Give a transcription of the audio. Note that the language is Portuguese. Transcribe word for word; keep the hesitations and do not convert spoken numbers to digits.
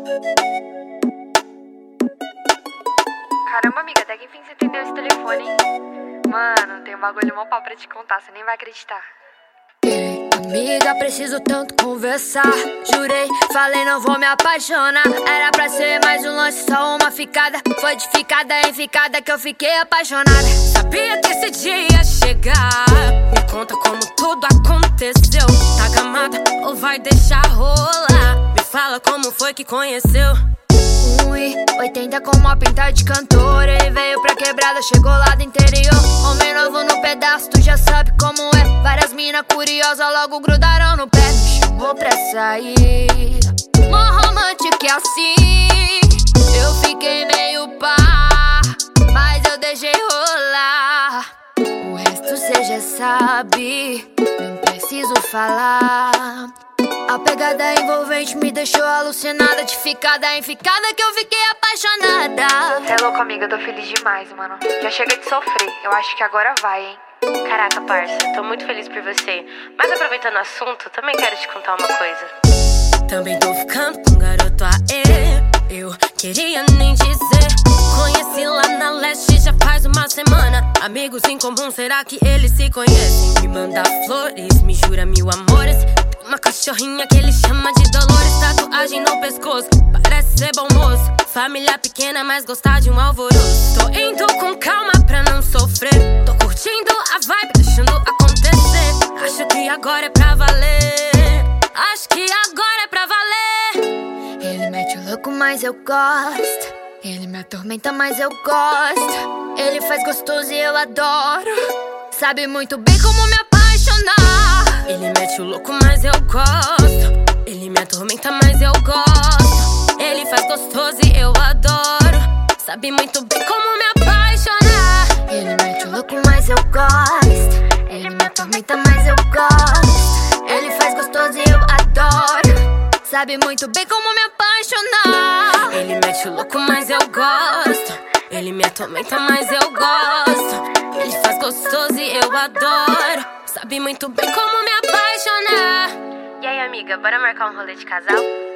Caramba, amiga, até que enfim você atendeu esse telefone, hein? Mano, tem um bagulho mó pau pra te contar, você nem vai acreditar. Ei, amiga, preciso tanto conversar. Jurei, falei não vou me apaixonar. Era pra ser mais um lance, só uma ficada. Foi de ficada em ficada que eu fiquei apaixonada. Sabia que esse dia ia chegar. Me conta como tudo aconteceu. Tá gamada ou vai deixar rolar? Me fala como foi que conheceu. um e oitenta com uma pinta de cantor. Ele veio pra quebrada, chegou lá do interior. Homem novo no pedaço, tu já sabe como é. Várias mina curiosas logo grudaram no pé. Me chamou pra sair, mó romântico e assim. Eu fiquei meio pá, mas eu deixei rolar. O resto cê já sabe, nem preciso falar. A pegada envolvente me deixou alucinada. De ficada em ficada que eu fiquei apaixonada. Cê é louco, amiga, eu tô feliz demais, mano. Já chega de sofrer, eu acho que agora vai, hein? Caraca, parça, tô muito feliz por você. Mas aproveitando o assunto, também quero te contar uma coisa. Também tô ficando com um garoto aê. Eu queria nem dizer. Conheci lá na leste já faz uma semana. Amigos em comum, será que eles se conhecem? Me manda flores, me jura mil amores. Uma cachorrinha que ele chama de Dolores. Tatuagem no pescoço, parece ser bom moço. Família pequena, mas gostar de um alvoroço. Tô indo com calma pra não sofrer. Tô curtindo a vibe, deixando acontecer. Acho que agora é pra valer. Acho que agora é pra valer. Ele mete o louco, mas eu gosto. Ele me atormenta, mas eu gosto. Ele faz gostoso e eu adoro. Sabe muito bem como me apaixonar. Ele mete o louco, mas eu gosto. Ele me atormenta, mas eu gosto. Ele faz gostoso e eu adoro. Sabe muito bem como me apaixonar. Ele mete o louco, mas eu gosto. Ele me atormenta, mas eu gosto. Ele faz gostoso e eu adoro. Sabe muito bem como me apaixonar. Ele mete o louco, mas eu gosto. Ele me atormenta, mas eu gosto. Ele faz gostoso e eu adoro. Sabe muito bem como me apaixonar. E aí, amiga, bora marcar um rolê de casal?